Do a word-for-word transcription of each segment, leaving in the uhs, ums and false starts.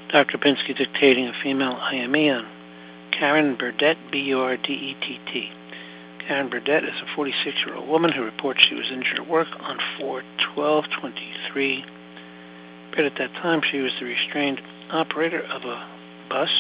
Doctor Pinsky dictating a female I M E on Karen Burdett, B U R D E T T. Karen Burdett is a forty-six-year-old woman who reports she was injured at work on four twelve twenty-three. But at that time, she was the restrained operator of a bus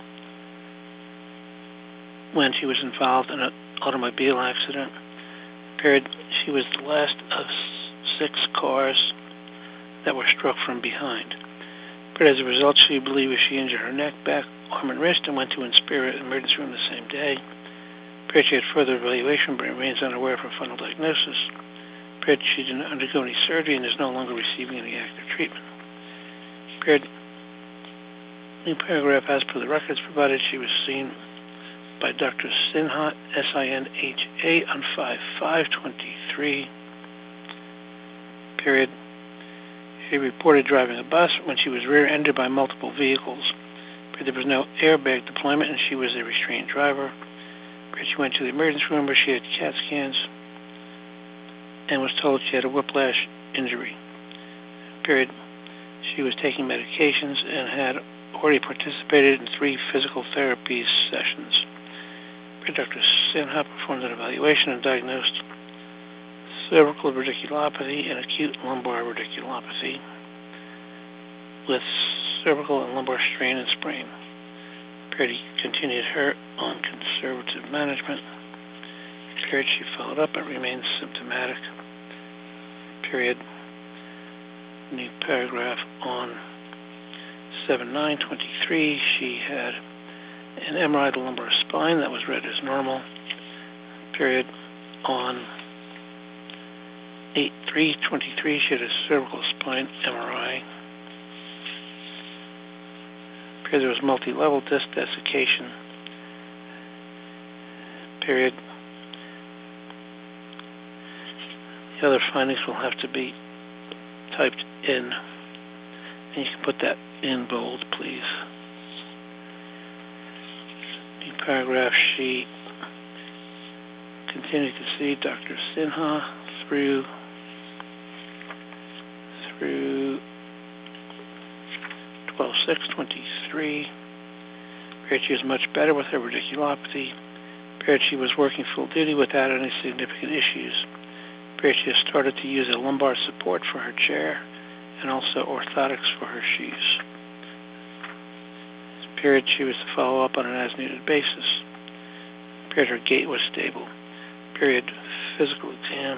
when she was involved in an automobile accident. Period. She was the last of six cars that were struck from behind. But as a result, she believes she injured her neck, back, arm, and wrist and went to Inspira emergency room the same day. Period. She had further evaluation but remains unaware of her final diagnosis. Period. She did not undergo any surgery and is no longer receiving any active treatment. Period. New paragraph, as per the records provided, she was seen by Doctor Sinha, S I N H A, on five five twenty-three. Period. She reported driving a bus when she was rear-ended by multiple vehicles. Period. There was no airbag deployment and she was a restrained driver. Period. She went to the emergency room where she had CAT scans and was told she had a whiplash injury. Period. She was taking medications and had already participated in three physical therapy sessions. Doctor Sinha performed an evaluation and diagnosed cervical radiculopathy and acute lumbar radiculopathy with cervical and lumbar strain and sprain. Period. He continued her on conservative management. Period. She followed up but remains symptomatic. Period. New paragraph on seven nine twenty-three. She had an M R I of the lumbar spine that was read as normal. Period. On eight three twenty-three, she had a cervical spine M R I. Period. There was multi-level disc desiccation. Period. The other findings will have to be typed in, and you can put that in bold, please. New paragraph, she continued to see Doctor Sinha through through twelve six twenty-three. Period. She was much better with her radiculopathy. Period. She was working full duty without any significant issues. Period. She has started to use a lumbar support for her chair and also orthotics for her shoes. Period. She was to follow up on an as-needed basis. Period. Her gait was stable. Period. Physical exam.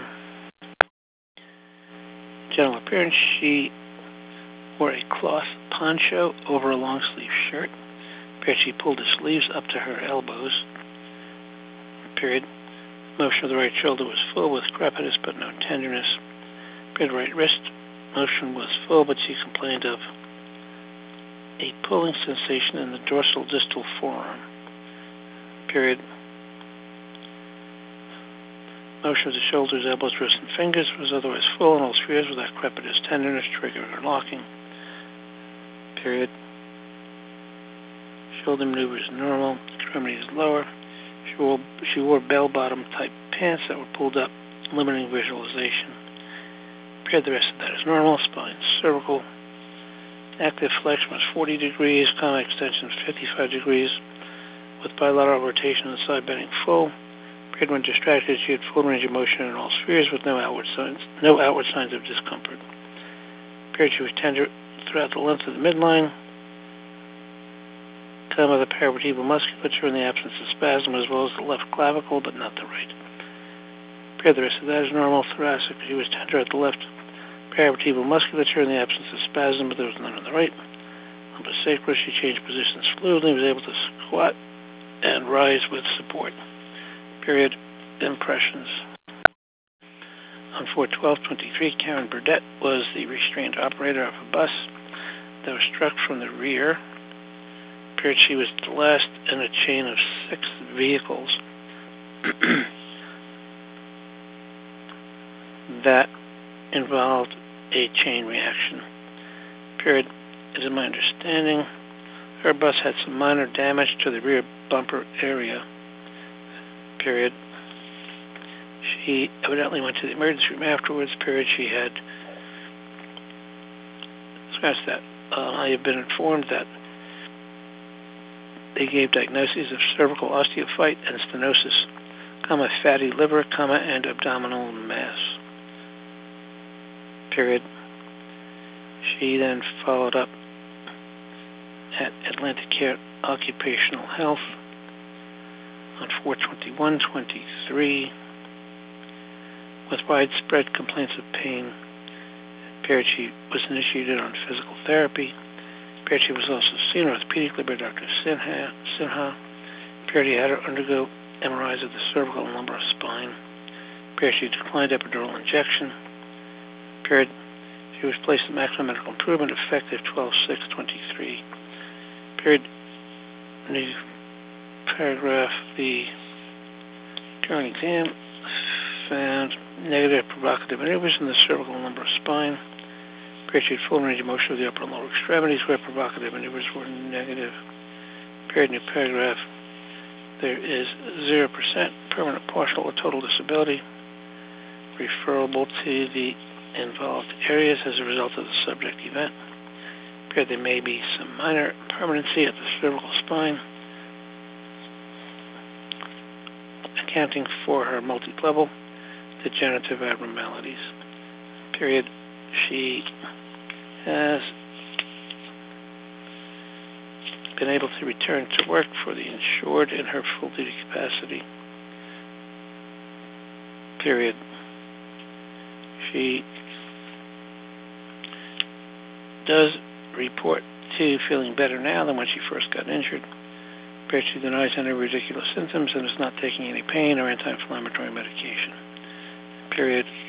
General appearance, she wore a cloth poncho over a long-sleeve shirt. Period. She pulled the sleeves up to her elbows. Period. Motion of the right shoulder was full with crepitus but no tenderness. Period. Right wrist motion was full, but she complained of a pulling sensation in the dorsal distal forearm. Period. Motion of the shoulders, elbows, wrists, and fingers was otherwise full in all spheres without crepitus, tenderness, triggering, or locking. Period. Shoulder maneuver is normal. Extremity is lower. She wore, she wore bell-bottom type pants that were pulled up, limiting visualization. Period. The rest of that is normal. Spine cervical. Active flexion was forty degrees. Common extension was fifty-five degrees, with bilateral rotation and side bending full. Period. When distracted, she had full range of motion in all spheres with no outward signs, no outward signs of discomfort. Period. She was tender throughout the length of the midline. Come of the paravertebral musculature in the absence of spasm, as well as the left clavicle, but not the right. Period. The rest of that is normal. Thoracic, she was tender at the left paravertebral musculature in the absence of spasm, but there was none on the right. Lumbosacral, she changed positions fluidly, was able to squat and rise with support. Period. Impressions. On four twelve twenty-three, Karen Burdett was the restrained operator of a bus that was struck from the rear. Period. She was the last in a chain of six vehicles that involved a chain reaction. Period. It is my understanding her bus had some minor damage to the rear bumper area. Period. She evidently went to the emergency room afterwards. Period. She had scratch that. Uh, I have been informed that they gave diagnoses of cervical osteophyte and stenosis, comma, fatty liver, comma, and abdominal mass. Period. She then followed up at Atlantic Care Occupational Health on four twenty-one twenty-three with widespread complaints of pain. Period. She was initiated on physical therapy. Period. She was also seen orthopedic by Doctor Sinha. Sinha. Period. He had her undergo M R Is of the cervical and lumbar spine. Period. She declined epidural injection. Period. She was placed in maximum medical improvement effective twelve six twenty-three. Period. New paragraph. The current exam found negative provocative maneuvers in the cervical and lumbar spine. Period. She had full range of motion of the upper and lower extremities where provocative maneuvers were negative. Period. New paragraph. There is zero percent permanent, partial, or total disability referable to the involved areas as a result of the subject event. Period. There may be some minor permanency at the cervical spine, accounting for her multi-level degenerative abnormalities. Period. She has been able to return to work for the insured in her full duty capacity. Period. She does report to feeling better now than when she first got injured. Period. She denies any ridiculous symptoms and is not taking any pain or anti-inflammatory medication. Period.